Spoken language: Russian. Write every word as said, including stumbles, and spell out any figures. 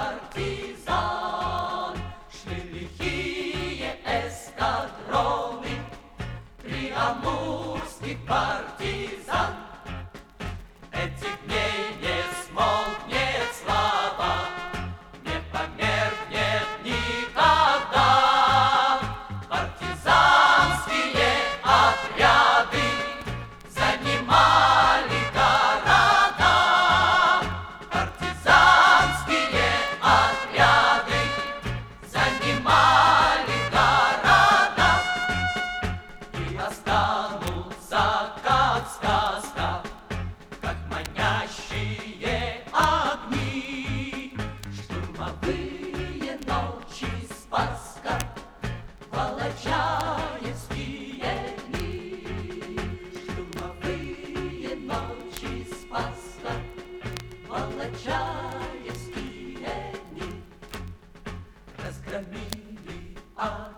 партизан. Шли лихие эскадроны приамурских партизан. Этих дней не смолкнет слава, не померкнет никогда. Партизанские отряды занимали города. Партизанские отряды занимали города. И останутся, как сказка, как манящие огни. Штурмовые ночи Спасска, Волочаевские дни. Штурмовые ночи Спасска, Волочаевские дни. Разгромили